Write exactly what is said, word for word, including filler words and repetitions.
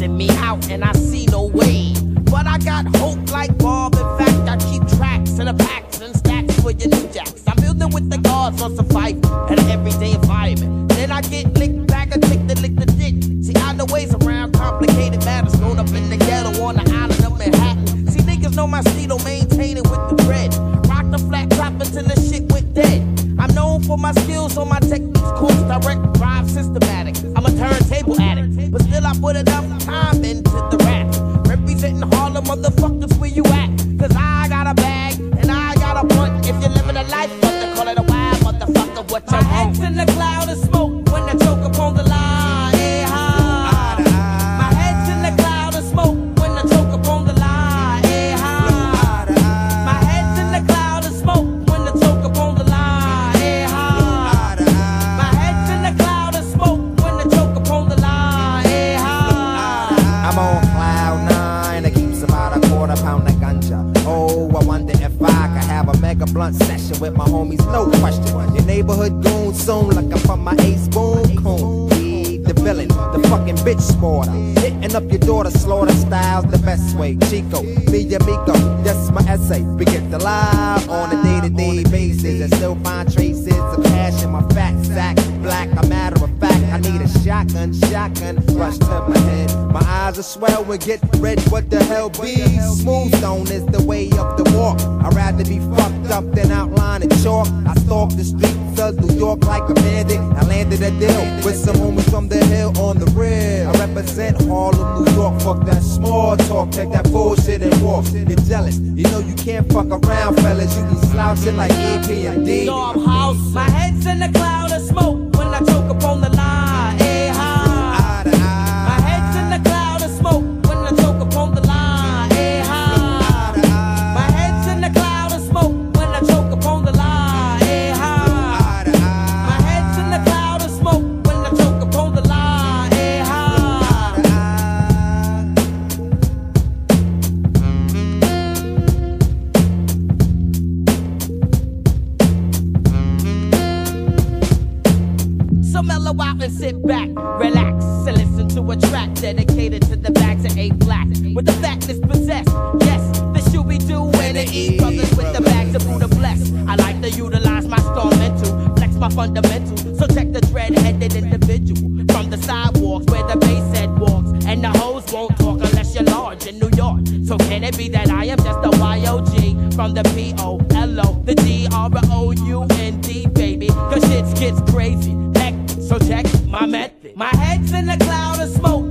stressing me out and I see no way. But I got hope like Bob. In fact, I keep tracks in the packs and stacks for your new jacks. I'm building with the guards on survival and an everyday environment. Then I get licked back, I take the lick the dick. See, I know ways around complicated matters. Grown up in the ghetto on the island of Manhattan. See, niggas know my stilo, maintain it with the bread. Rock the flat top until the shit went dead. I'm known for my skills, on my techniques, course, direct, drive, systematic. I'm a turntable addict, but still I put enough time into the rap. Representing Harlem, motherfuckers, where you at? Cause I got a bag, and I got a blunt. If you're living a life, what they call it a wild motherfucker, what you want? My head's in the cloud of smoke when I choke upon the line. Hey, hi. My head's in the cloud of smoke when I choke upon the line. Hey, hi. My head's in the cloud of smoke when I choke upon the line. Hey, hi. My head's in the cloud of smoke when I choke upon the line. Hey, hi. I'm on cloud nine, it keeps about a quarter pound of ganja. Oh, I wonder if I could have a mega blunt session with my homies, no question. Your neighborhood goon soon, looking for my ace boom coon. Weed the villain, the fucking bitch sporter. Hitting up your daughter, slaughter styles the best way. Chico, me amigo, that's my essay. We get to lie on a day-to-day basis and still find traces of cash in my fat sack. Black, a matter of fact, I need a shotgun, shotgun, rush to my head. My eyes are swell and get red, what the hell be? Smooth stone is the way up the walk. I'd rather be fucked up than outline in chalk. I stalk the streets of New York like a bandit. I landed a deal with some homies from the hill on the real. I represent Harlem, New York, fuck that small talk. Take that bullshit and walk. You're jealous, you know you can't fuck around, fellas. You be slouching like E P M D. Dog house, my head's in the cloud of smoke when I choke upon the line. Hey, hi. My head's in the cloud of smoke when I choke upon the line. Hey, hi. My head's in the cloud of smoke when I choke upon the line. Hey, hi. My head's in the cloud of smoke when I choke upon the line. Hey, hi. So mellow out and sit back, relax, and listen to a track dedicated to the bags of eight black. With the fatness possessed, yes, the Shooby-Doo and the E brothers with the bags of Buddha blessed. I like to utilize my star mental, flex my fundamentals, so check the dread-headed individual from the sidewalks where the bass head walks, and the hoes won't talk unless you're large in New York. So can it be that I am just a Y O G from the P O L O, the D R O U N D, baby? Cause shit gets crazy. So check my method. My head's in a cloud of smoke